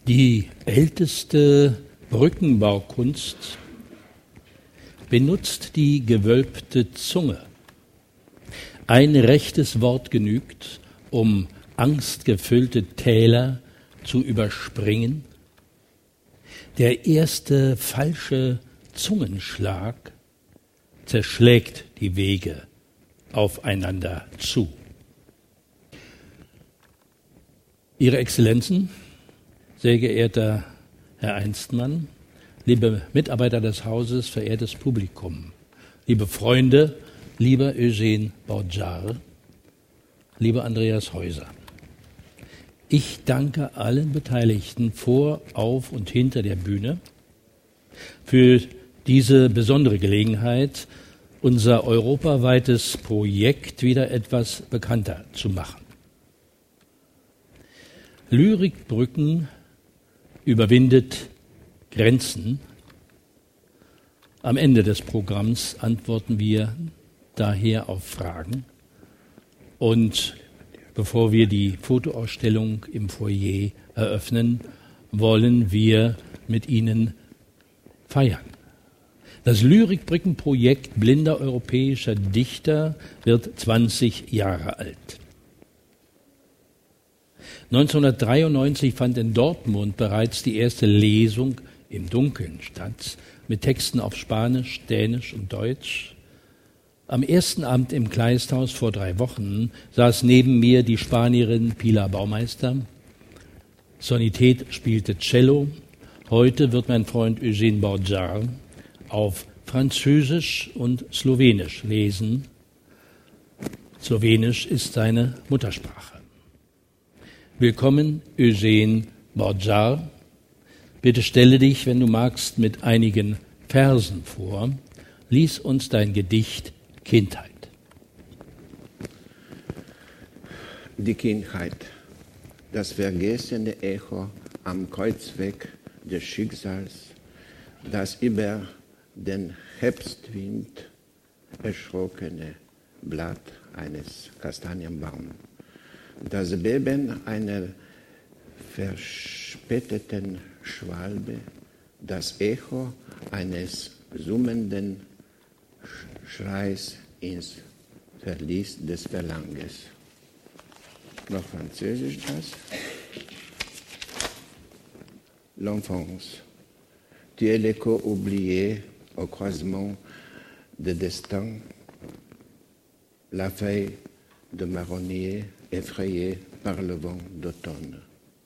Die älteste Brückenbaukunst benutzt die gewölbte Zunge. Ein rechtes Wort genügt, um angstgefüllte Täler zu überspringen. Der erste falsche Zungenschlag zerschlägt die Wege aufeinander zu. Ihre Exzellenzen, sehr geehrter Herr Einstmann, liebe Mitarbeiter des Hauses, verehrtes Publikum, liebe Freunde, lieber Eugène Borjar, lieber Andreas Heuser. Ich danke allen Beteiligten vor, auf und hinter der Bühne für diese besondere Gelegenheit, unser europaweites Projekt wieder etwas bekannter zu machen. Lyrikbrücken überwindet Grenzen. Am Ende des Programms antworten wir daher auf Fragen. Und bevor wir die Fotoausstellung im Foyer eröffnen, wollen wir mit Ihnen feiern. Das Lyrikbrückenprojekt blinder europäischer Dichter wird 20 Jahre alt. 1993 fand in Dortmund bereits die erste Lesung im Dunkeln statt, mit Texten auf Spanisch, Dänisch und Deutsch. Am ersten Abend im Kleisthaus vor 3 Wochen saß neben mir die Spanierin Pilar Baumeister. Sonität spielte Cello. Heute wird mein Freund Eugène Borjar auf Französisch und Slowenisch lesen. Slowenisch ist seine Muttersprache. Willkommen, Eugène Borjar. Bitte stelle dich, wenn du magst, mit einigen Versen vor. Lies uns dein Gedicht Kindheit. Die Kindheit, das vergessene Echo am Kreuzweg des Schicksals, das über den Herbstwind erschrockene Blatt eines Kastanienbaums, das Beben einer verspäteten Schwalbe, das Echo eines summenden Schreis ins Verlies des Verlangens. Noch Französisch das? L'enfance, tu es l'écho oublié au croisement des destins, la feuille de marronnier effrayée par le vent d'automne.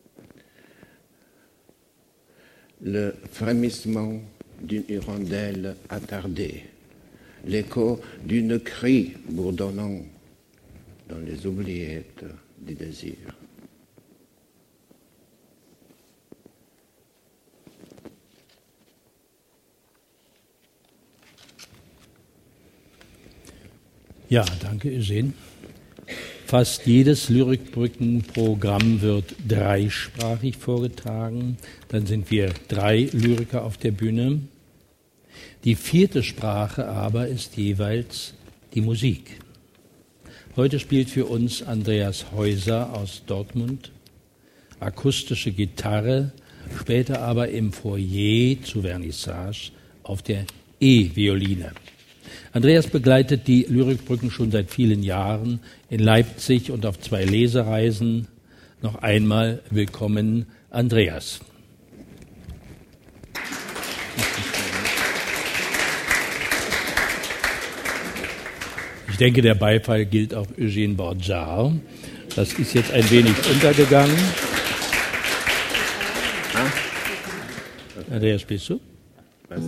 Le frémissement d'une hirondelle attardée, l'écho d'une crie bourdonnant dans les oubliettes du désir. Ja, danke, Eugène. Fast jedes Lyrikbrückenprogramm wird dreisprachig vorgetragen. Dann sind wir 3 Lyriker auf der Bühne. Die 4. Sprache aber ist jeweils die Musik. Heute spielt für uns Andreas Heuser aus Dortmund akustische Gitarre, später aber im Foyer zu Vernissage auf der E-Violine. Andreas begleitet die Lyrikbrücken schon seit vielen Jahren in Leipzig und auf 2 Lesereisen. Noch einmal willkommen, Andreas. Ich denke, der Beifall gilt auch Eugène Borjar. Das ist jetzt ein wenig untergegangen. Andreas, spielst du? Was?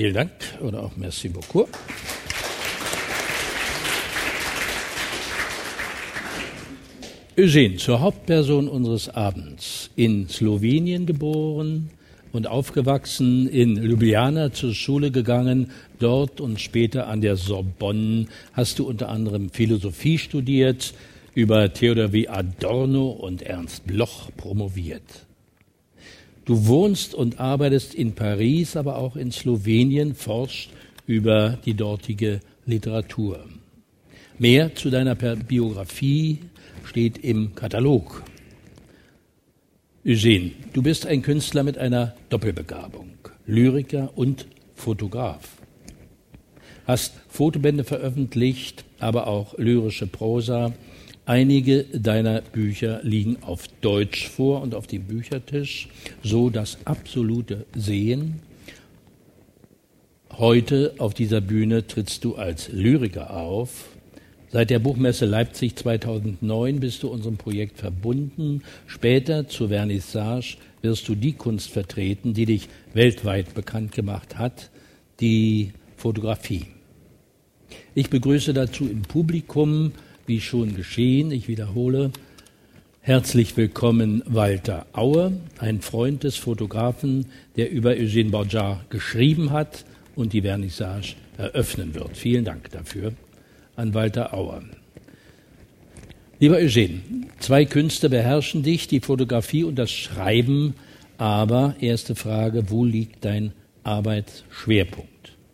Vielen Dank oder auch merci beaucoup. Eugene, zur Hauptperson unseres Abends. In Slowenien geboren und aufgewachsen, in Ljubljana zur Schule gegangen, dort und später an der Sorbonne hast du unter anderem Philosophie studiert, über Theodor W. Adorno und Ernst Bloch promoviert. Du wohnst und arbeitest in Paris, aber auch in Slowenien, forschst über die dortige Literatur. Mehr zu deiner Biografie steht im Katalog. Eugene, du bist ein Künstler mit einer Doppelbegabung, Lyriker und Fotograf. Hast Fotobände veröffentlicht, aber auch lyrische Prosa. Einige deiner Bücher liegen auf Deutsch vor und auf dem Büchertisch, so das absolute Sehen. Heute auf dieser Bühne trittst du als Lyriker auf. Seit der Buchmesse Leipzig 2009 bist du unserem Projekt verbunden. Später zur Vernissage wirst du die Kunst vertreten, die dich weltweit bekannt gemacht hat, die Fotografie. Ich begrüße dazu im Publikum, wie schon geschehen, ich wiederhole, herzlich willkommen Walter Auer, ein Freund des Fotografen, der über Eugene Borja geschrieben hat und die Vernissage eröffnen wird. Vielen Dank dafür an Walter Auer. Lieber Eugene, zwei Künste beherrschen dich, die Fotografie und das Schreiben, aber erste Frage, wo liegt dein Arbeitsschwerpunkt?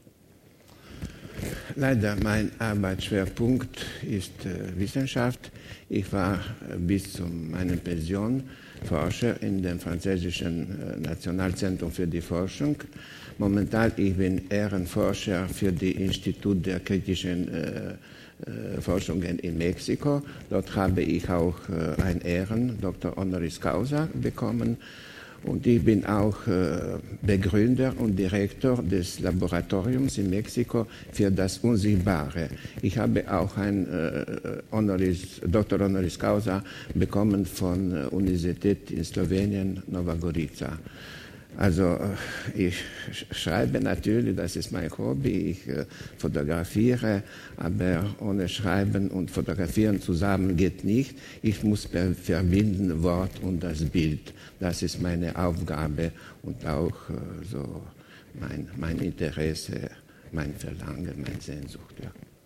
Leider, mein Arbeitsschwerpunkt ist Wissenschaft. Ich war bis zu meiner Pension Forscher in dem französischen Nationalzentrum für die Forschung. Momentan ich bin Ehrenforscher für das Institut der kritischen Forschungen in Mexiko. Dort habe ich auch ein Ehren, Dr. Honoris Causa, bekommen. Und ich bin auch Begründer und Direktor des Laboratoriums in Mexiko für das Unsichtbare. Ich habe auch ein Dr. Honoris Causa bekommen von der Universität in Slowenien, Nova Gorica. Also ich schreibe natürlich, das ist mein Hobby, ich fotografiere, aber ohne Schreiben und Fotografieren zusammen geht nicht. Ich muss verbinden Wort und das Bild. Das ist meine Aufgabe und auch so mein Interesse, mein Verlangen, meine Sehnsucht.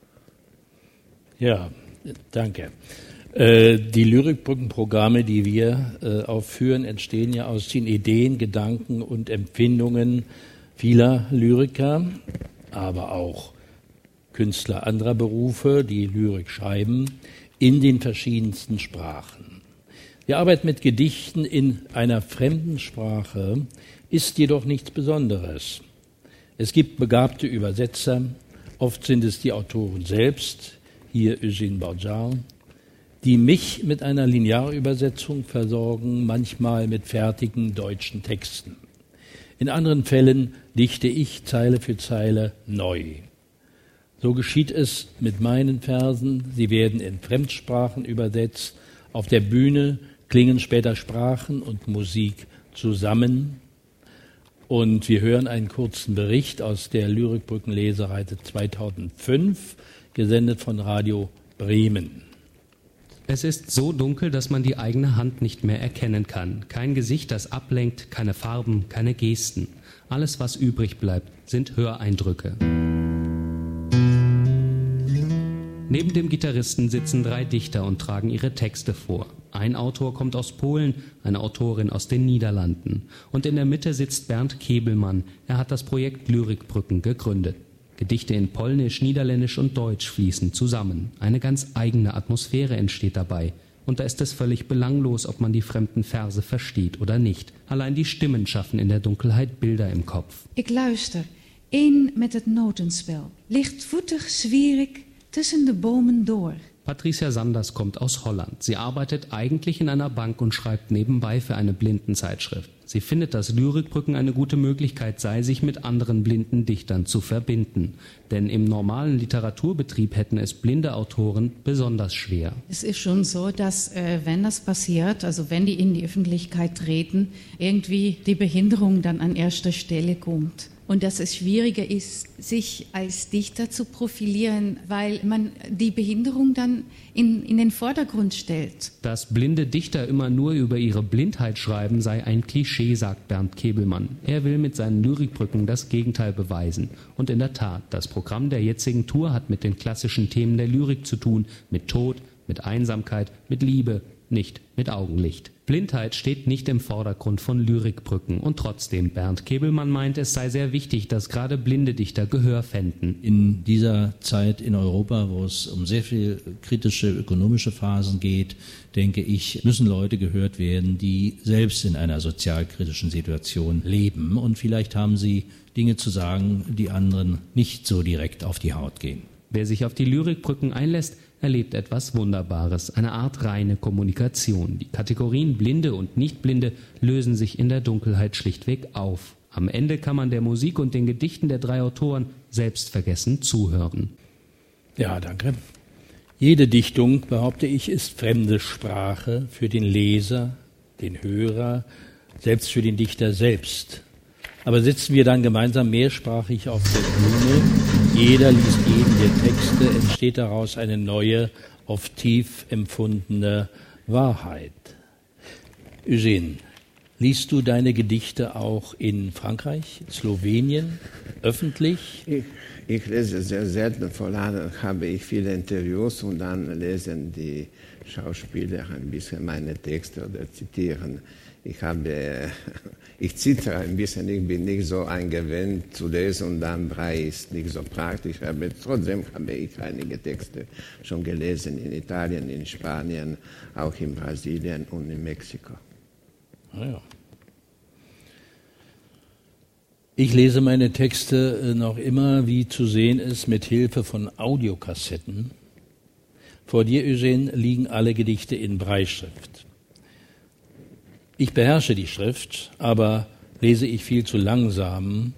Ja, danke. Die Lyrikbrückenprogramme, die wir aufführen, entstehen ja aus den Ideen, Gedanken und Empfindungen vieler Lyriker, aber auch Künstler anderer Berufe, die Lyrik schreiben, in den verschiedensten Sprachen. Die Arbeit mit Gedichten in einer fremden Sprache ist jedoch nichts Besonderes. Es gibt begabte Übersetzer, oft sind es die Autoren selbst, hier Eugene Borja, die mich mit einer Linearübersetzung versorgen, manchmal mit fertigen deutschen Texten. In anderen Fällen dichte ich Zeile für Zeile neu. So geschieht es mit meinen Versen. Sie werden in Fremdsprachen übersetzt. Auf der Bühne klingen später Sprachen und Musik zusammen. Und wir hören einen kurzen Bericht aus der Lyrikbrückenlesereise 2005, gesendet von Radio Bremen. Es ist so dunkel, dass man die eigene Hand nicht mehr erkennen kann. Kein Gesicht, das ablenkt, keine Farben, keine Gesten. Alles, was übrig bleibt, sind Höreindrücke. Neben dem Gitarristen sitzen 3 Dichter und tragen ihre Texte vor. Ein Autor kommt aus Polen, eine Autorin aus den Niederlanden. Und in der Mitte sitzt Bernd Kebelmann. Er hat das Projekt Lyrikbrücken gegründet. Gedichte in Polnisch, Niederländisch und Deutsch fließen zusammen. Eine ganz eigene Atmosphäre entsteht dabei. Und da ist es völlig belanglos, ob man die fremden Verse versteht oder nicht. Allein die Stimmen schaffen in der Dunkelheit Bilder im Kopf. Ik luister, één met het notenspel. Lichtvoetig zwier ik tussen de bomen door. Patricia Sanders kommt aus Holland. Sie arbeitet eigentlich in einer Bank und schreibt nebenbei für eine Blindenzeitschrift. Sie findet, dass Lyrikbrücken eine gute Möglichkeit sei, sich mit anderen blinden Dichtern zu verbinden. Denn im normalen Literaturbetrieb hätten es blinde Autoren besonders schwer. Es ist schon so, dass wenn das passiert, also wenn die in die Öffentlichkeit treten, irgendwie die Behinderung dann an erster Stelle kommt. und dass es schwieriger ist, sich als Dichter zu profilieren, weil man die Behinderung dann in den Vordergrund stellt. Dass blinde Dichter immer nur über ihre Blindheit schreiben, sei ein Klischee, sagt Bernd Kebelmann. Er will mit seinen Lyrikbrücken das Gegenteil beweisen. Und in der Tat, das Programm der jetzigen Tour hat mit den klassischen Themen der Lyrik zu tun, mit Tod, mit Einsamkeit, mit Liebe, nicht mit Augenlicht. Blindheit steht nicht im Vordergrund von Lyrikbrücken und trotzdem, Bernd Kebelmann meint, es sei sehr wichtig, dass gerade blinde Dichter Gehör fänden. In dieser Zeit in Europa, wo es um sehr viel kritische ökonomische Phasen geht, denke ich, müssen Leute gehört werden, die selbst in einer sozialkritischen Situation leben und vielleicht haben sie Dinge zu sagen, die anderen nicht so direkt auf die Haut gehen. Wer sich auf die Lyrikbrücken einlässt, erlebt etwas Wunderbares, eine Art reine Kommunikation. Die Kategorien Blinde und Nichtblinde lösen sich in der Dunkelheit schlichtweg auf. Am Ende kann man der Musik und den Gedichten der 3 Autoren selbstvergessen zuhören. Ja, danke. Jede Dichtung, behaupte ich, ist fremde Sprache für den Leser, den Hörer, selbst für den Dichter selbst. Aber sitzen wir dann gemeinsam mehrsprachig auf der Bühne, jeder liest jeden der Texte, entsteht daraus eine neue, oft tief empfundene Wahrheit. Eugène, liest du deine Gedichte auch in Frankreich, Slowenien, öffentlich? Ich lese sehr selten, vor allem habe ich viele Interviews und dann lesen die Schauspieler ein bisschen meine Texte oder zitieren. Ich zittere ein bisschen, ich bin nicht so eingewöhnt zu lesen und dann Braille ist nicht so praktisch, aber trotzdem habe ich einige Texte schon gelesen in Italien, in Spanien, auch in Brasilien und in Mexiko. Ah ja. Ich lese meine Texte noch immer, wie zu sehen ist, mit Hilfe von Audiokassetten. Vor dir, Eugène, liegen alle Gedichte in Brailleschrift. Ich beherrsche die Schrift, aber lese ich viel zu langsam.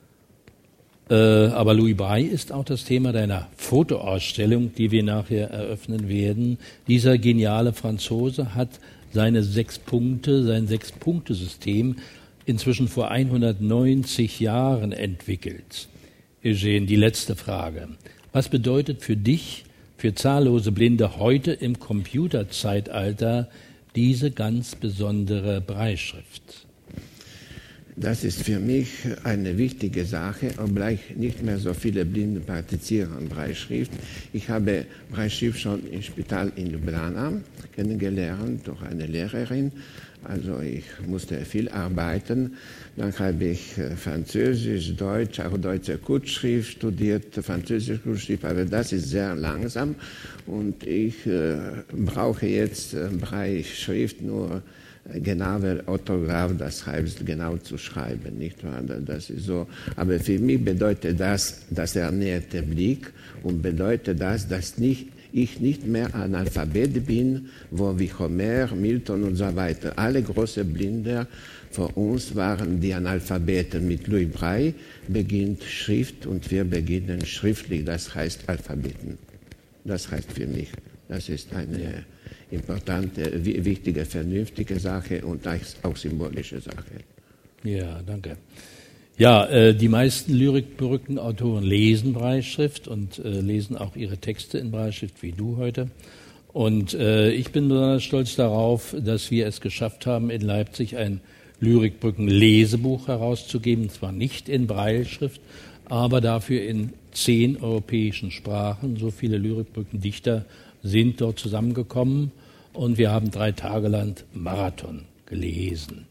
Aber Louis Braille ist auch das Thema deiner Fotoausstellung, die wir nachher eröffnen werden. Dieser geniale Franzose hat sein 6-Punkte-System inzwischen vor 190 Jahren entwickelt. Eugène, die letzte Frage. Was bedeutet für dich, für zahllose Blinde heute im Computerzeitalter diese ganz besondere Brailleschrift? Das ist für mich eine wichtige Sache, obgleich nicht mehr so viele Blinde praktizieren an Brailleschrift. Ich habe Brailleschrift schon im Spital in Ljubljana kennengelernt durch eine Lehrerin. Also ich musste viel arbeiten. Dann habe ich Französisch, Deutsch, auch deutsche Kurzschrift studiert, französische Kurzschrift, aber das ist sehr langsam und ich brauche jetzt Brailleschrift nur genauer Orthograph, das heißt genau zu schreiben, nicht wahr? Das ist so. Aber für mich bedeutet das ernährte Blick und bedeutet das, dass ich nicht mehr Analphabet bin, wo wie Homer, Milton und so weiter. Alle großen Blinde vor uns waren die Analphabeten. Mit Louis Braille beginnt Schrift und wir beginnen schriftlich, das heißt Alphabeten. Das heißt für mich, das ist eine importante, wichtige, vernünftige Sache und auch symbolische Sache. Ja, danke. Ja, die meisten Lyrikbrückenautoren lesen Brailleschrift und lesen auch ihre Texte in Brailleschrift, wie du heute. Und ich bin besonders stolz darauf, dass wir es geschafft haben, in Leipzig ein Lyrikbrücken-Lesebuch herauszugeben, zwar nicht in Brailleschrift, aber dafür in 10 europäischen Sprachen. So viele Lyrikbrückendichter sind dort zusammengekommen und wir haben 3 Tage lang Marathon gelesen.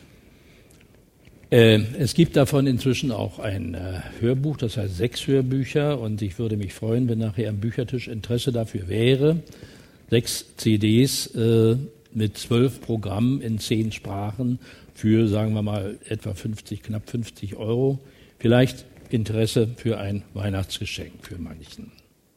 Es gibt davon inzwischen auch ein Hörbuch, das heißt 6 Hörbücher und ich würde mich freuen, wenn nachher am Büchertisch Interesse dafür wäre. 6 CDs mit 12 Programmen in 10 Sprachen für, sagen wir mal, etwa knapp 50 Euro. Vielleicht Interesse für ein Weihnachtsgeschenk für manchen.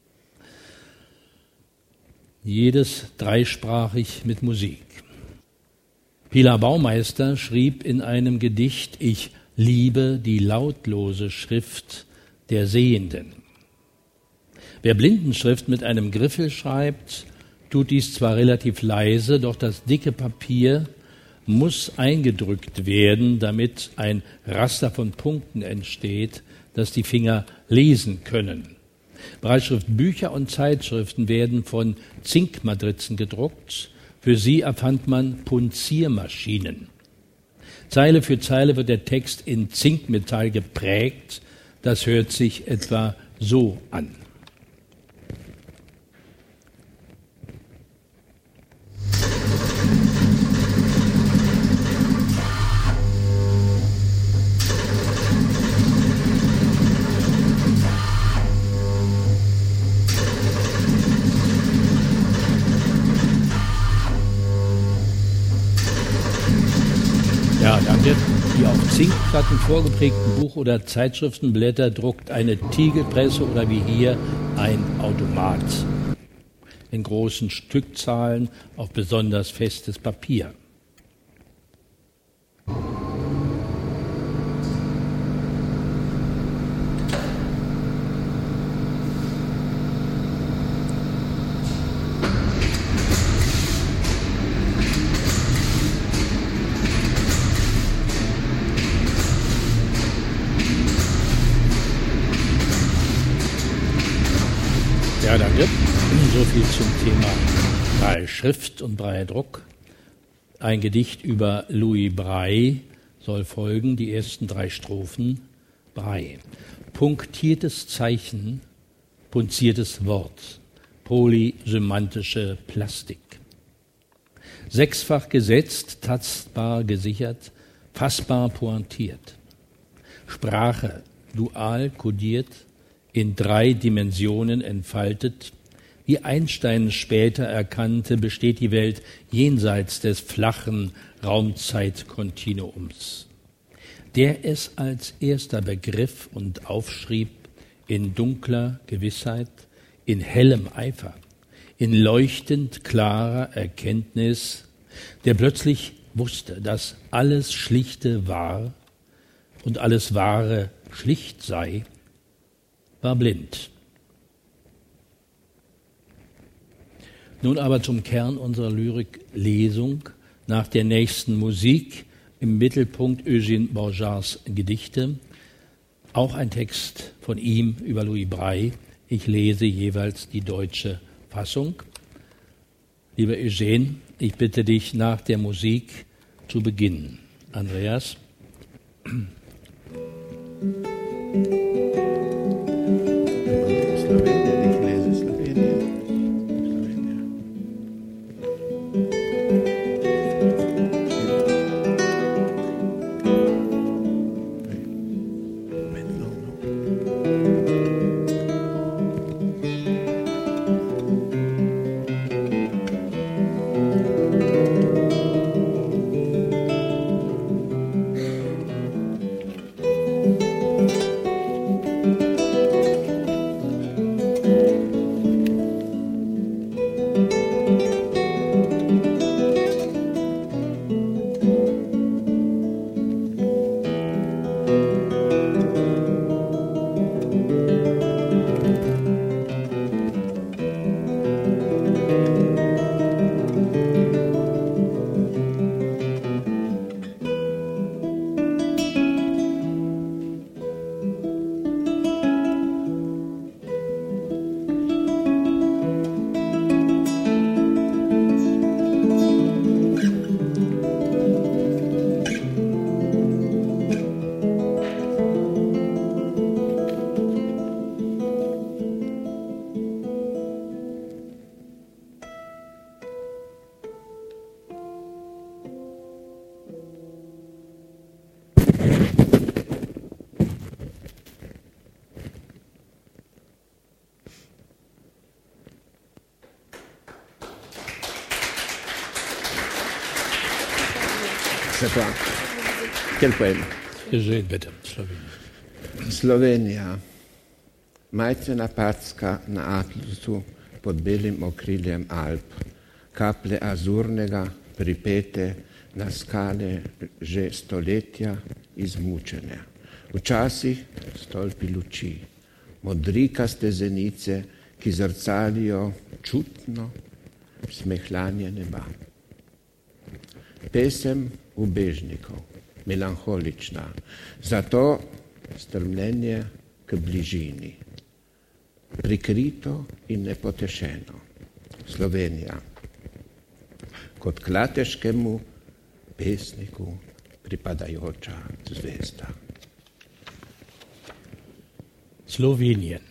Jedes dreisprachig mit Musik. Pilar Baumeister schrieb in einem Gedicht: Ich liebe die lautlose Schrift der Sehenden. Wer Blindenschrift mit einem Griffel schreibt, tut dies zwar relativ leise, doch das dicke Papier muss eingedrückt werden, damit ein Raster von Punkten entsteht, das die Finger lesen können. Breitschriftbücher und Zeitschriften werden von Zinkmatrizen gedruckt. Für sie erfand man Punziermaschinen. Zeile für Zeile wird der Text in Zinkmetall geprägt. Das hört sich etwa so an. Ja, danke. Die auf Zinkplatten vorgeprägten Buch- oder Zeitschriftenblätter druckt eine Tiegelpresse oder wie hier ein Automat. In großen Stückzahlen auf besonders festes Papier. Ja, danke. So viel zum Thema Brailleschrift und Braille-Druck. Ein Gedicht über Louis Braille soll folgen, die ersten 3 Strophen. Braille. Punktiertes Zeichen, punziertes Wort, polysemantische Plastik. Sechsfach gesetzt, tastbar gesichert, fassbar pointiert. Sprache dual kodiert, in 3 Dimensionen entfaltet. Wie Einstein später erkannte, besteht die Welt jenseits des flachen Raumzeitkontinuums. Der es als erster begriff und aufschrieb in dunkler Gewissheit, in hellem Eifer, in leuchtend klarer Erkenntnis, der plötzlich wusste, dass alles Schlichte wahr und alles Wahre schlicht sei, war blind. Nun aber zum Kern unserer Lyriklesung. Nach der nächsten Musik im Mittelpunkt Eugène Borjars Gedichte. Auch ein Text von ihm über Louis Braille. Ich lese jeweils die deutsche Fassung. Lieber Eugène, ich bitte dich nach der Musik zu beginnen. Andreas. Quel poème? Bitte, Slovenija. Majcena packa na atlasu pod belim okriljem Alp. Kaplje azurnega pripete na skale že stoletja izmučene. Včasih stolpi luči, modrikaste zenice, ki zrcalijo čutno smehljanje neba. pesem ubežnikov, melanholična, zato strmljenje k bližini, prikrito in nepotešeno. Slovenija kot klateškemu pesniku pripadajoča zvezda. Slowenien.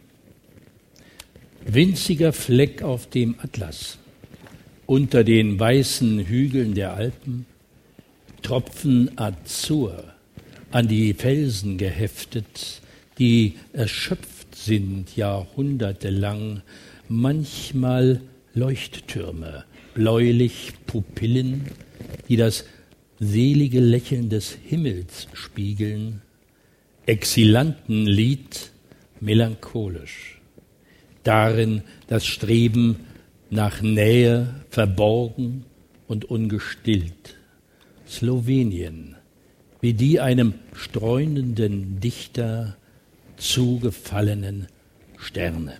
Winziger Fleck auf dem Atlas. Unter den weißen Hügeln der Alpen, Tropfen Azur, an die Felsen geheftet, die erschöpft sind jahrhundertelang, manchmal Leuchttürme, bläulich Pupillen, die das selige Lächeln des Himmels spiegeln, Exilantenlied melancholisch, darin das Streben nach Nähe verborgen und ungestillt. Slowenien, wie die einem streunenden Dichter zugefallenen Sterne.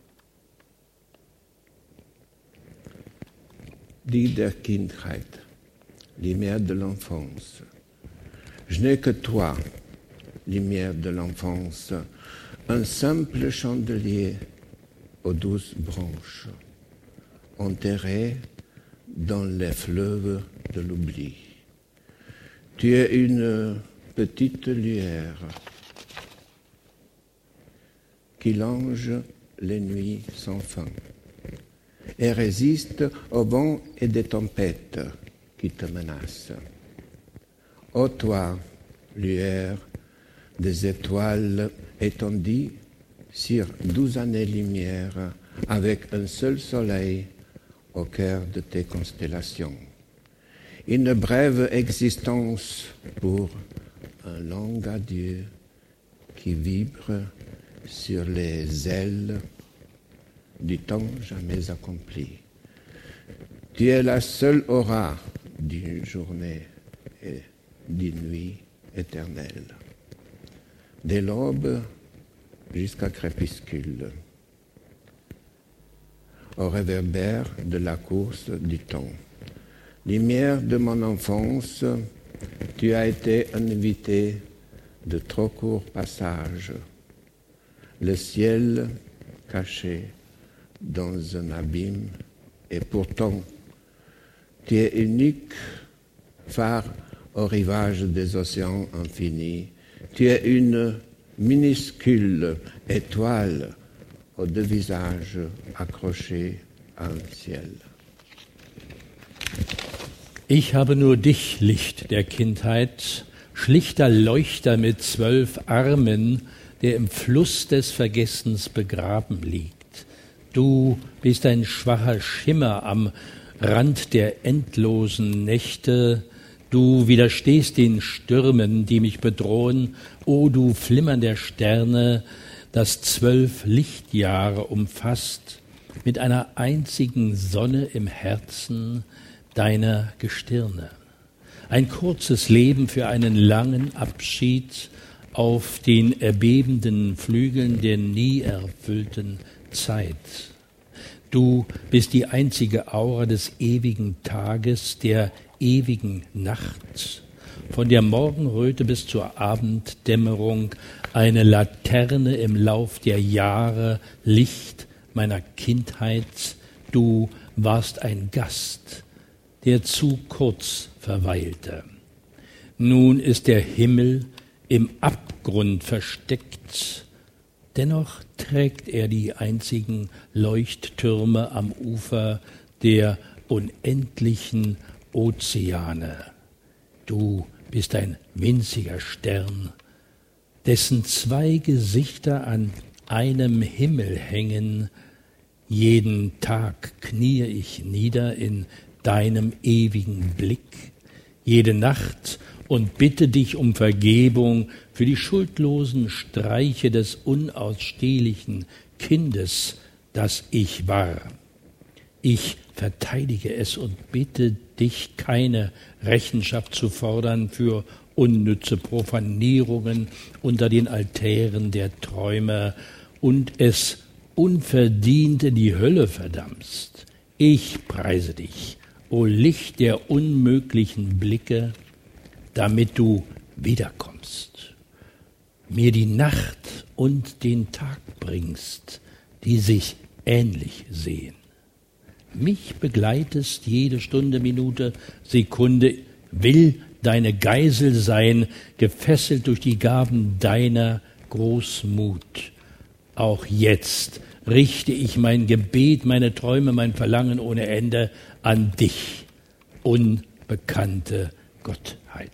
Die der Kindheit, lumière de l'enfance. Je n'ai que toi, lumière de l'enfance, un simple chandelier aux douces branches, enterré dans les fleuves de l'oubli. Tu es une petite lueur qui longe les nuits sans fin et résiste aux vents et des tempêtes qui te menacent. Ô toi, lueur des étoiles étendues sur 12 années-lumière avec un seul soleil au cœur de tes constellations. Une brève existence pour un long adieu qui vibre sur les ailes du temps jamais accompli. Tu es la seule aura d'une journée et d'une nuit éternelle, dès l'aube jusqu'à crépuscule, au réverbère de la course du temps. Lumière de mon enfance, tu as été un invité de trop court passage, le ciel caché dans un abîme, et pourtant tu es unique, phare au rivage des océans infinis. Tu es une minuscule étoile aux deux visages accrochés à un ciel. Ich habe nur dich, Licht der Kindheit, schlichter Leuchter mit 12 Armen, der im Fluss des Vergessens begraben liegt. Du bist ein schwacher Schimmer am Rand der endlosen Nächte. Du widerstehst den Stürmen, die mich bedrohen. O du Flimmern der Sterne, das 12 Lichtjahre umfasst, mit einer einzigen Sonne im Herzen deiner Gestirne. Ein kurzes Leben für einen langen Abschied auf den erbebenden Flügeln der nie erfüllten Zeit. Du bist die einzige Aura des ewigen Tages, der ewigen Nacht. Von der Morgenröte bis zur Abenddämmerung eine Laterne im Lauf der Jahre, Licht meiner Kindheit. Du warst ein Gast, der zu kurz verweilte. Nun ist der Himmel im Abgrund versteckt, dennoch trägt er die einzigen Leuchttürme am Ufer der unendlichen Ozeane. Du bist ein winziger Stern, dessen 2 Gesichter an einem Himmel hängen. Jeden Tag kniee ich nieder in deinem ewigen Blick, jede Nacht und bitte dich um Vergebung für die schuldlosen Streiche des unausstehlichen Kindes, das ich war. Ich verteidige es und bitte dich, keine Rechenschaft zu fordern für unnütze Profanierungen unter den Altären der Träume und es unverdient in die Hölle verdammst. Ich preise dich o Licht der unmöglichen Blicke, damit du wiederkommst, mir die Nacht und den Tag bringst, die sich ähnlich sehen. Mich begleitest jede Stunde, Minute, Sekunde, will deine Geisel sein, gefesselt durch die Gaben deiner Großmut. Auch jetzt richte ich mein Gebet, meine Träume, mein Verlangen ohne Ende an dich, unbekannte Gottheit.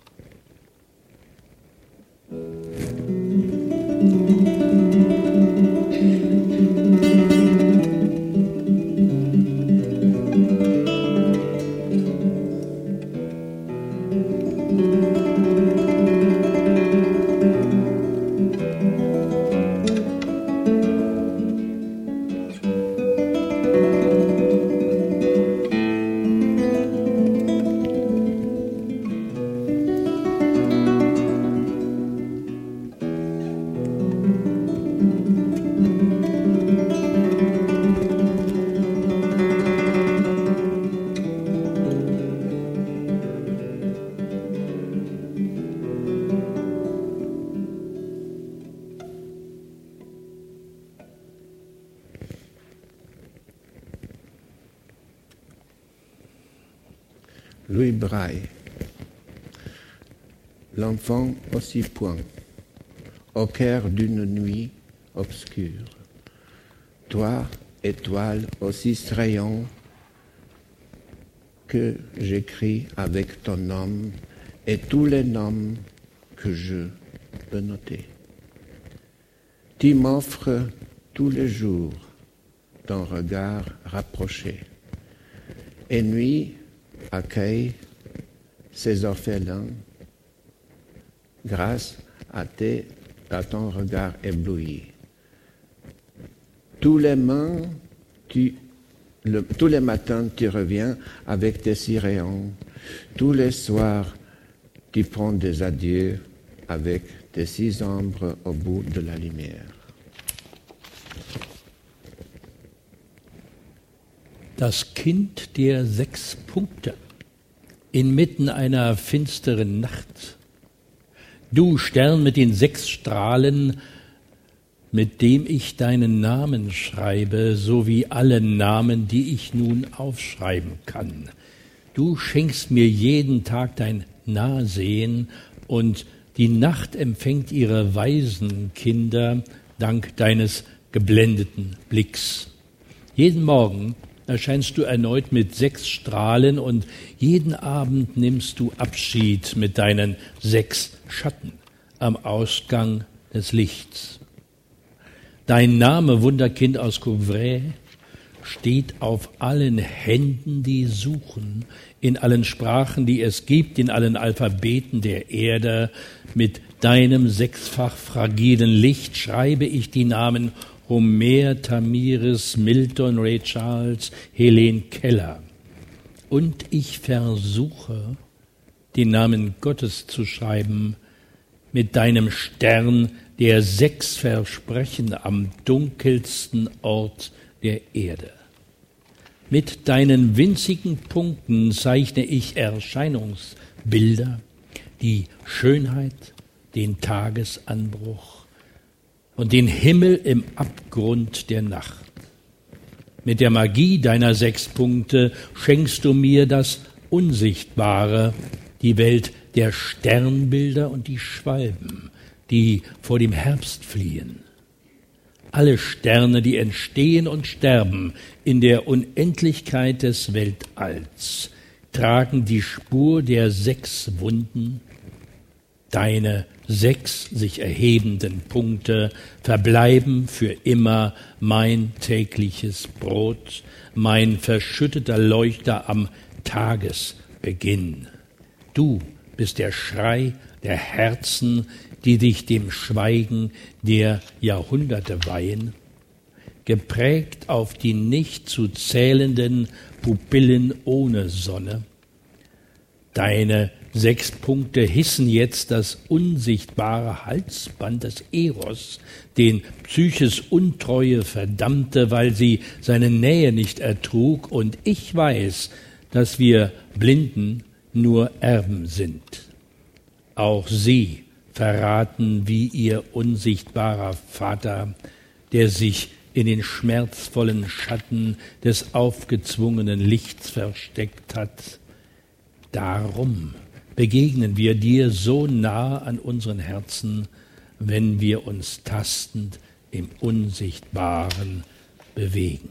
Louis Braille. L'enfant aussi point, au cœur d'une nuit obscure. Toi, étoile aussi rayon, que j'écris avec ton nom et tous les noms que je peux noter. Tu m'offres tous les jours ton regard rapproché, et nuit accueille ces orphelins grâce à ton regard ébloui. Tous les matins, tu reviens avec tes six rayons. Tous les soirs, tu prends des adieux avec tes six ombres au bout de la lumière. Das Kind der 6 Punkte inmitten einer finsteren Nacht. Du Stern mit den 6 Strahlen, mit dem ich deinen Namen schreibe, so wie alle Namen, die ich nun aufschreiben kann. Du schenkst mir jeden Tag dein Nahsehen und die Nacht empfängt ihre weisen Kinder dank deines geblendeten Blicks. Jeden Morgen erscheinst du erneut mit 6 Strahlen und jeden Abend nimmst du Abschied mit deinen 6 Schatten am Ausgang des Lichts. Dein Name, Wunderkind aus Couvray, steht auf allen Händen, die suchen, in allen Sprachen, die es gibt, in allen Alphabeten der Erde. Mit deinem 6-fach fragilen Licht schreibe ich die Namen Homer, Tamiris, Milton, Ray Charles, Helen Keller. Und ich versuche, den Namen Gottes zu schreiben mit deinem Stern, der 6 Versprechen am dunkelsten Ort der Erde. Mit deinen winzigen Punkten zeichne ich Erscheinungsbilder, die Schönheit, den Tagesanbruch und den Himmel im Abgrund der Nacht. Mit der Magie deiner 6 Punkte schenkst du mir das Unsichtbare, die Welt der Sternbilder und die Schwalben, die vor dem Herbst fliehen. Alle Sterne, die entstehen und sterben in der Unendlichkeit des Weltalls, tragen die Spur der 6 Wunden. Deine 6 sich erhebenden Punkte verbleiben für immer mein tägliches Brot, mein verschütteter Leuchter am Tagesbeginn. Du bist der Schrei der Herzen, die dich dem Schweigen der Jahrhunderte weihen, geprägt auf die nicht zu zählenden Pupillen ohne Sonne. Deine 6 Punkte hissen jetzt das unsichtbare Halsband des Eros, den Psyches Untreue verdammte, weil sie seine Nähe nicht ertrug, und ich weiß, dass wir Blinden nur Erben sind. Auch sie verraten wie ihr unsichtbarer Vater, der sich in den schmerzvollen Schatten des aufgezwungenen Lichts versteckt hat. Darum begegnen wir dir so nah an unseren Herzen, wenn wir uns tastend im Unsichtbaren bewegen.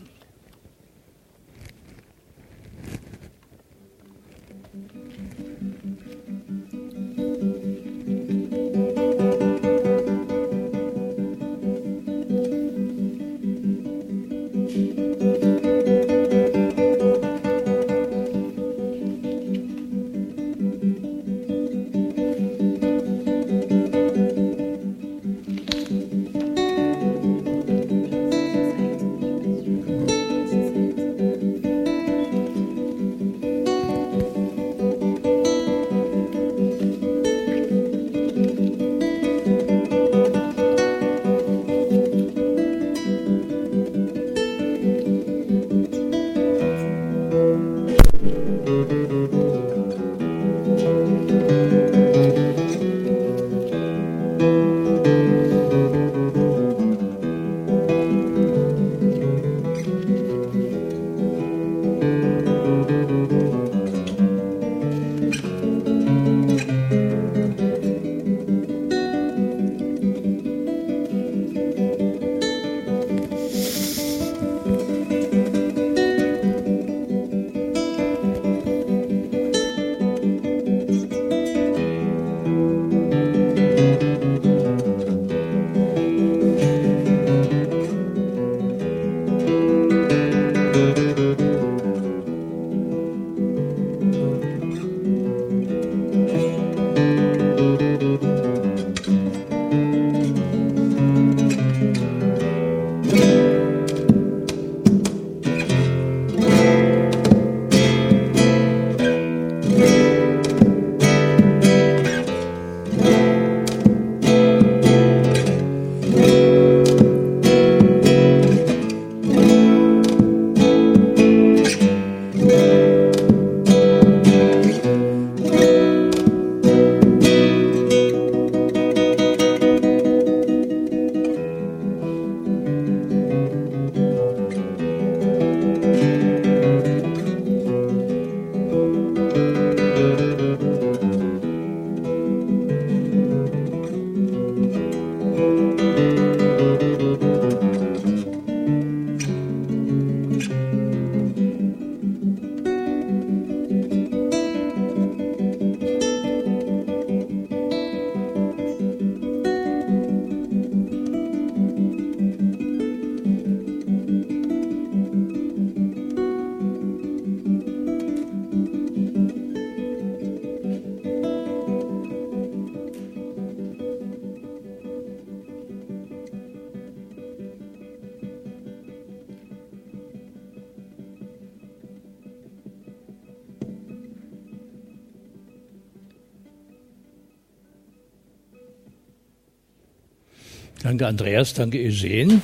Danke, Andreas. Danke, Eugene.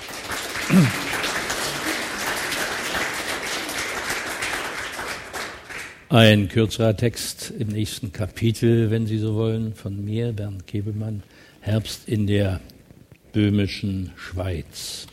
Ein kürzerer Text im nächsten Kapitel, wenn Sie so wollen, von mir, Bernd Kebelmann, Herbst in der böhmischen Schweiz.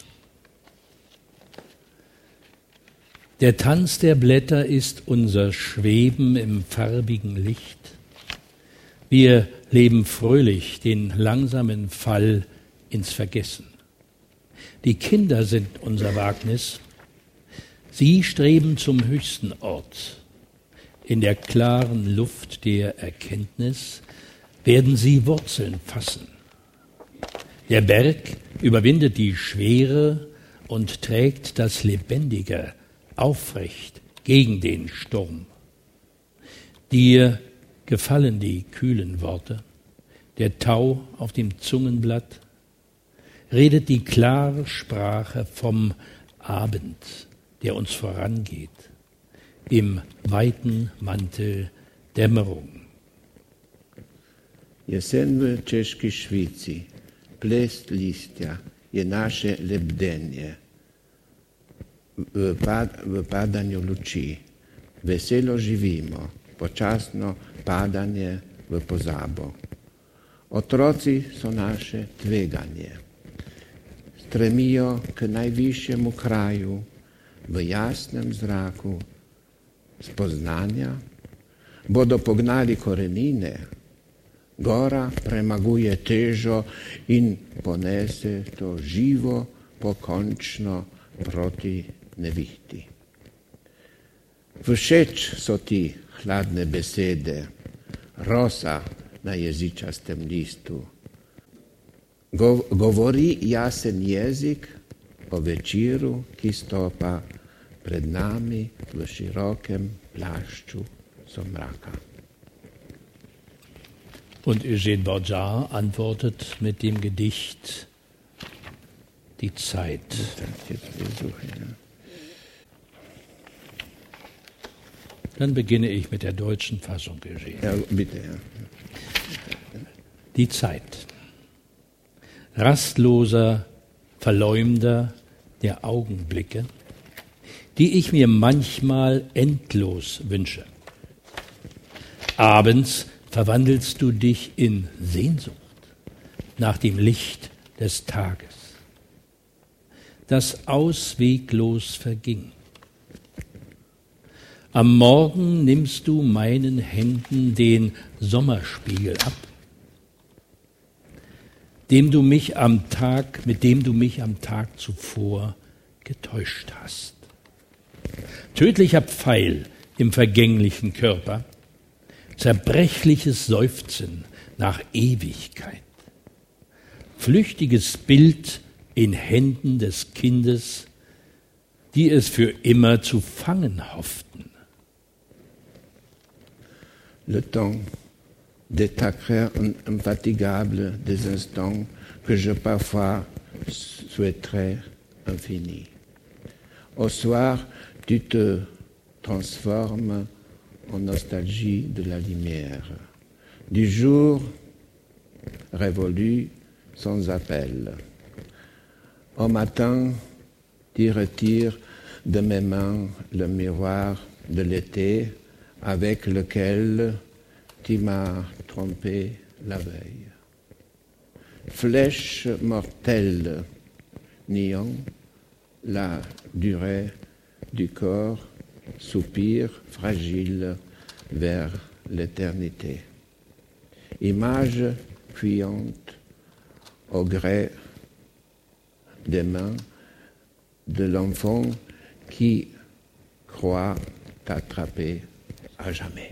Der Tanz der Blätter ist unser Schweben im farbigen Licht. Wir leben fröhlich den langsamen Fall ins Vergessen. Die Kinder sind unser Wagnis. Sie streben zum höchsten Ort. In der klaren Luft der Erkenntnis werden sie Wurzeln fassen. Der Berg überwindet die Schwere und trägt das Lebendige aufrecht gegen den Sturm. Dir gefallen die kühlen Worte, der Tau auf dem Zungenblatt, redet die klare Sprache vom Abend, der uns vorangeht, im weiten Mantel Dämmerung. Jesen v Češki Švici, plest listja je naše lebdenje v padanju luči, veselo živimo, počasno padanje v pozabo. Otroci so naše tveganje. Stremijo k najvišjemu kraju, v jasnem zraku spoznanja, bodo pognali korenine, gora premaguje težo in ponese to živo pokončno proti nevihti. Všeč so ti hladne besede, rosa na jezičastem listu. Govori jasen jezik o večeru, ki stopa pred nami v širokem plašču somraka. Und Eugène Baudjard antwortet mit dem Gedicht Die Zeit. Dann beginne ich mit der deutschen Fassung, Eugène. Ja, bitte, ja. Die Zeit. Rastloser Verleumder der Augenblicke, die ich mir manchmal endlos wünsche. Abends verwandelst du dich in Sehnsucht nach dem Licht des Tages, das ausweglos verging. Am Morgen nimmst du meinen Händen den Sommerspiegel ab, mit dem du mich am Tag zuvor getäuscht hast. Tödlicher Pfeil im vergänglichen Körper, zerbrechliches Seufzen nach Ewigkeit, flüchtiges Bild in Händen des Kindes, die es für immer zu fangen hofften. Le temps détachère infatigable des instants que je parfois souhaiterais infinis. Au soir, tu te transformes en nostalgie de la lumière, du jour révolu sans appel. Au matin, tu retires de mes mains le miroir de l'été avec lequel tu m'as trompé la veille. Flèche mortelle, niant la durée du corps, soupir fragile vers l'éternité. Image fuyante au gré des mains de l'enfant qui croit t'attraper à jamais.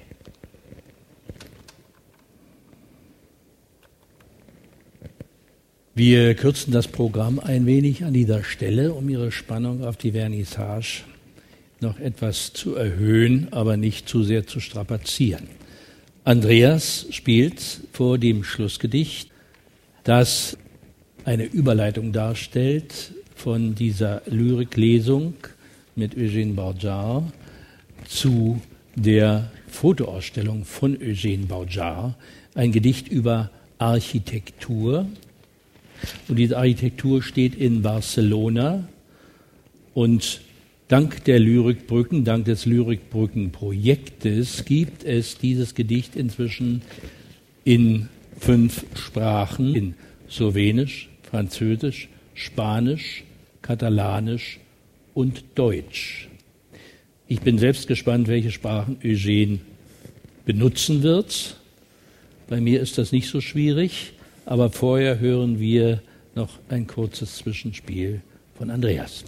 Wir kürzen das Programm ein wenig an dieser Stelle, um Ihre Spannung auf die Vernissage noch etwas zu erhöhen, aber nicht zu sehr zu strapazieren. Andreas spielt vor dem Schlussgedicht, das eine Überleitung darstellt von dieser Lyriklesung mit Eugène Baudjard zu der Fotoausstellung von Eugène Baudjard, ein Gedicht über Architektur. Und diese Architektur steht in Barcelona und dank der Lyrikbrücken, dank des Lyrikbrückenprojektes gibt es dieses Gedicht inzwischen in 5 Sprachen, in Slowenisch, Französisch, Spanisch, Katalanisch und Deutsch. Ich bin selbst gespannt, welche Sprachen Eugène benutzen wird. Bei mir ist das nicht so schwierig, aber vorher hören wir noch ein kurzes Zwischenspiel von Andreas.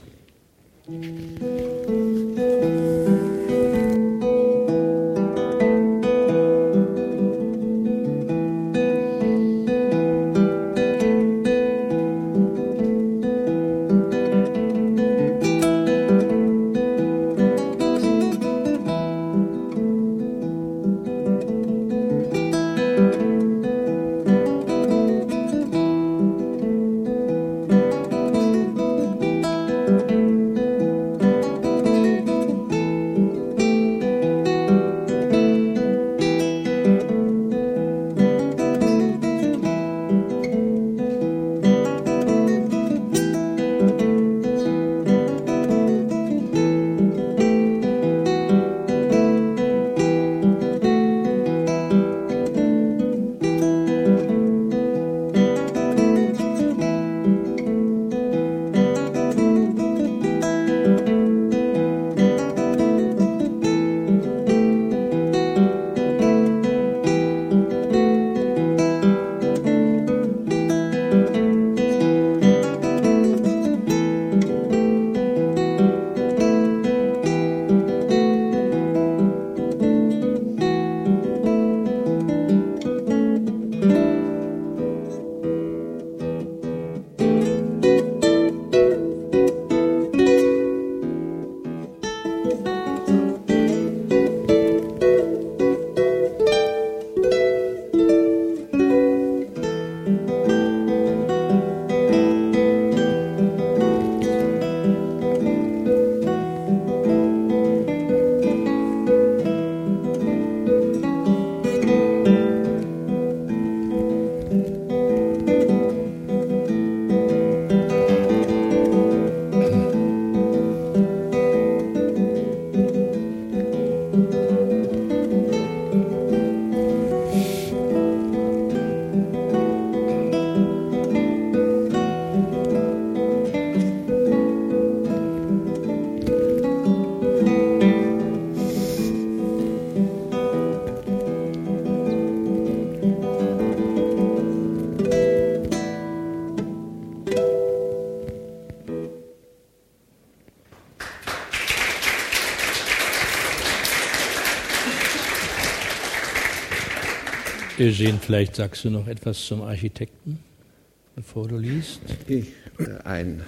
Eugene, vielleicht sagst du noch etwas zum Architekten, bevor du liest. Ein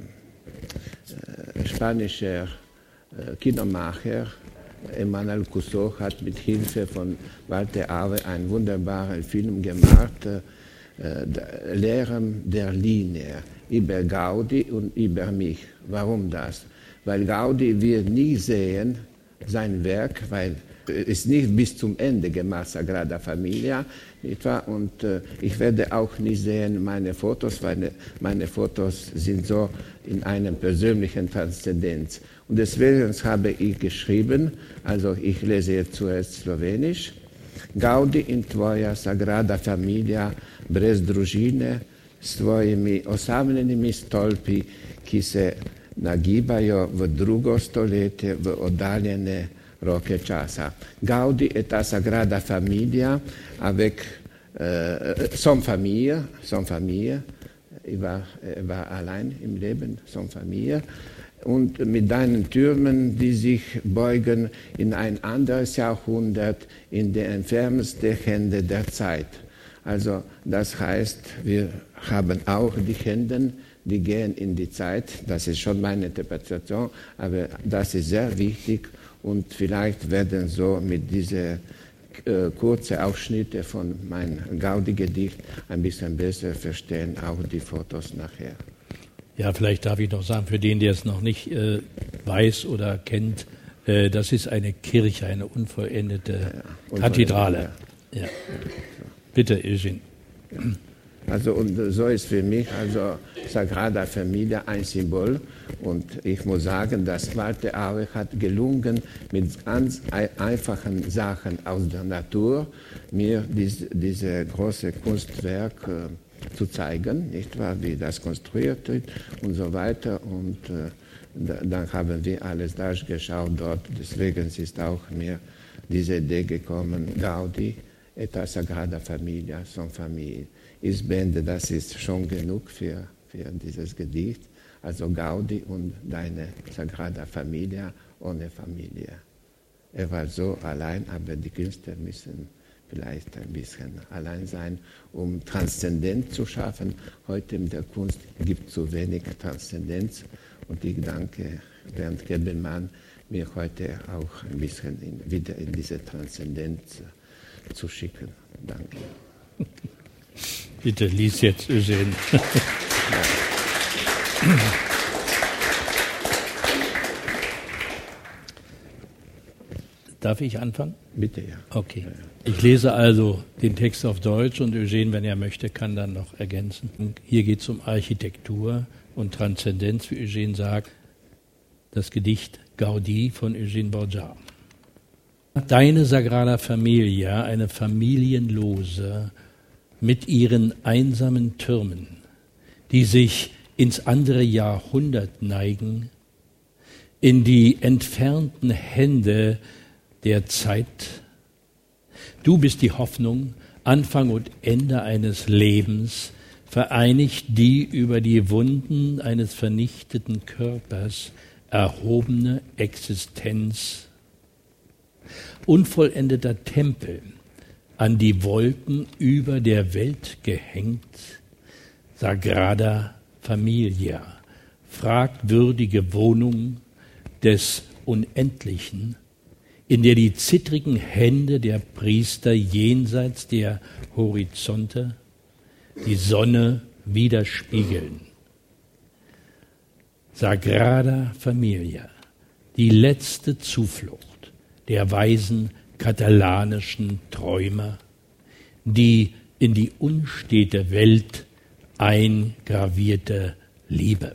spanischer Kindermacher, Emmanuel Cousteau, hat mit Hilfe von Walter Awe einen wunderbaren Film gemacht, Lehren der Linie, über Gaudi und über mich. Warum das? Weil Gaudi wird nie sehen, sein Werk, weil ist nicht bis zum Ende gemacht, Sagrada Familia, nicht wahr? Und ich werde auch nicht sehen meine Fotos, weil meine Fotos sind so in einer persönlichen Transzendenz. Und deswegen habe ich geschrieben, also ich lese jetzt zuerst Slowenisch, Gaudi in tvoja Sagrada Familia brez družine s tvojimi osamljenimi stolpi, ki se nagibajo v drugo stoletje v oddaljene roke časa. Gaudi et la Sagrada Familia avec sans famille, war allein im Leben, sans Familie, und mit deinen Türmen, die sich beugen in ein anderes Jahrhundert, in die entferntesten Hände der Zeit. Also das heißt, wir haben auch die Hände, die gehen in die Zeit, das ist schon meine Interpretation, aber das ist sehr wichtig. Und vielleicht werden so mit diesen kurzen Ausschnitten von meinem Gaudi-Gedicht ein bisschen besser verstehen, auch die Fotos nachher. Ja, vielleicht darf ich noch sagen, für den, der es noch nicht weiß oder kennt, das ist eine Kirche, eine unvollendete Kathedrale. Ja. Bitte, Eugene. Also und so ist für mich also Sagrada Familia ein Symbol, und ich muss sagen, dass Walter Awe hat gelungen, mit ganz einfachen Sachen aus der Natur mir diese große Kunstwerk zu zeigen, nicht wahr, wie das konstruiert wird und so weiter, und dann haben wir alles durchgeschaut dort, deswegen ist auch mir diese Idee gekommen, Gaudi et la Sagrada Familia, son famille. Ich finde, das ist schon genug für dieses Gedicht. Also Gaudi und deine Sagrada Familia ohne Familie. Er war so allein, aber die Künstler müssen vielleicht ein bisschen allein sein, um Transzendenz zu schaffen. Heute in der Kunst gibt es zu wenig Transzendenz, und ich danke Bernd Kebbelmann, mir heute auch ein bisschen wieder in diese Transzendenz zu schicken. Danke. Bitte, lies jetzt, Eugene. Darf ich anfangen? Bitte, ja. Okay. Ich lese also den Text auf Deutsch, und Eugene, wenn er möchte, kann dann noch ergänzen. Hier geht es um Architektur und Transzendenz, wie Eugene sagt. Das Gedicht Gaudi von Eugene Borja. Deine Sagrada Familia, eine familienlose, mit ihren einsamen Türmen, die sich ins andere Jahrhundert neigen, in die entfernten Hände der Zeit. Du bist die Hoffnung, Anfang und Ende eines Lebens, vereinigt die über die Wunden eines vernichteten Körpers erhobene Existenz. Unvollendeter Tempel, an die Wolken über der Welt gehängt, Sagrada Familia, fragwürdige Wohnung des Unendlichen, in der die zittrigen Hände der Priester jenseits der Horizonte die Sonne widerspiegeln. Sagrada Familia, die letzte Zuflucht der weisen katalanischen Träumer, die in die unstete Welt eingravierte Liebe.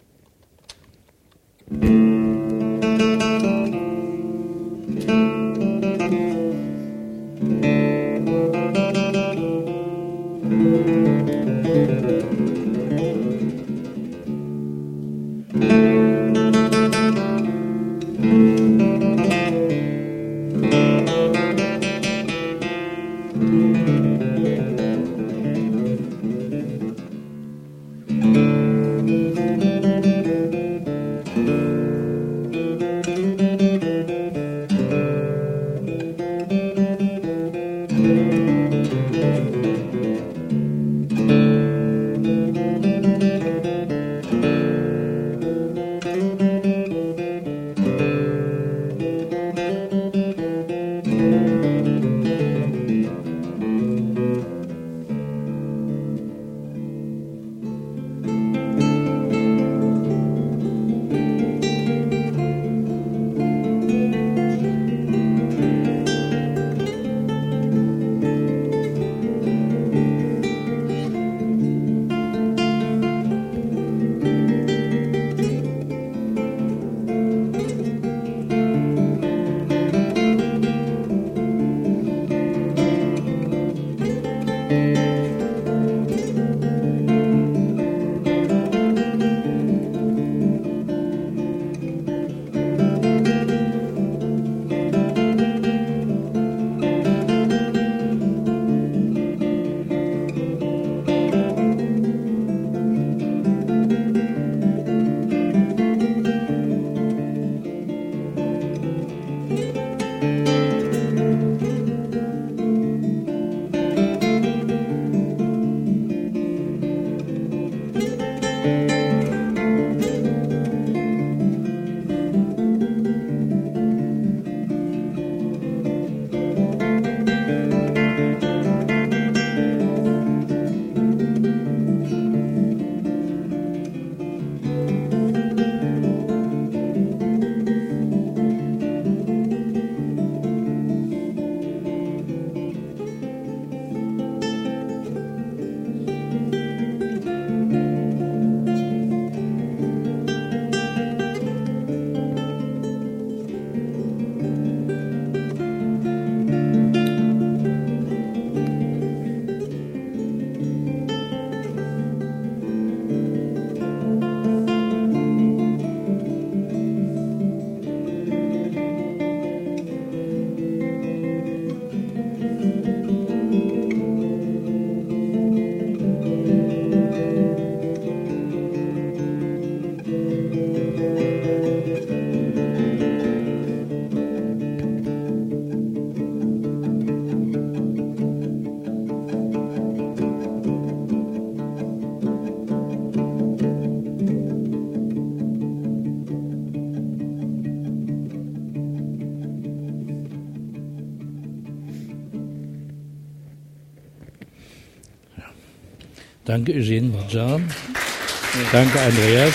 Danke, Eugene Bordjar. Danke, Andreas.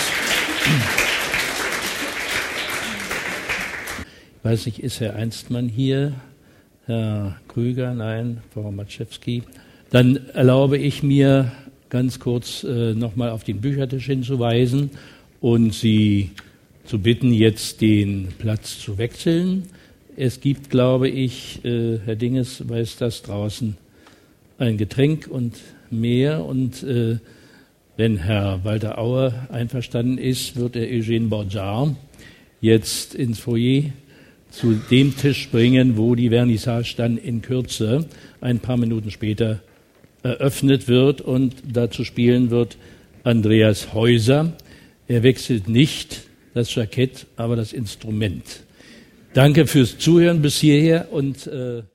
Ich weiß nicht, ist Herr Einstmann hier? Herr Krüger? Nein, Frau Matschewski. Dann erlaube ich mir, ganz kurz nochmal auf den Büchertisch hinzuweisen und Sie zu bitten, jetzt den Platz zu wechseln. Es gibt, glaube ich, Herr Dinges weiß das, draußen ein Getränk und mehr. Und wenn Herr Walter Auer einverstanden ist, wird er Eugene Bordjar jetzt ins Foyer zu dem Tisch bringen, wo die Vernissage dann in Kürze ein paar Minuten später eröffnet wird, und dazu spielen wird Andreas Häuser. Er wechselt nicht das Jackett, aber das Instrument. Danke fürs Zuhören bis hierher und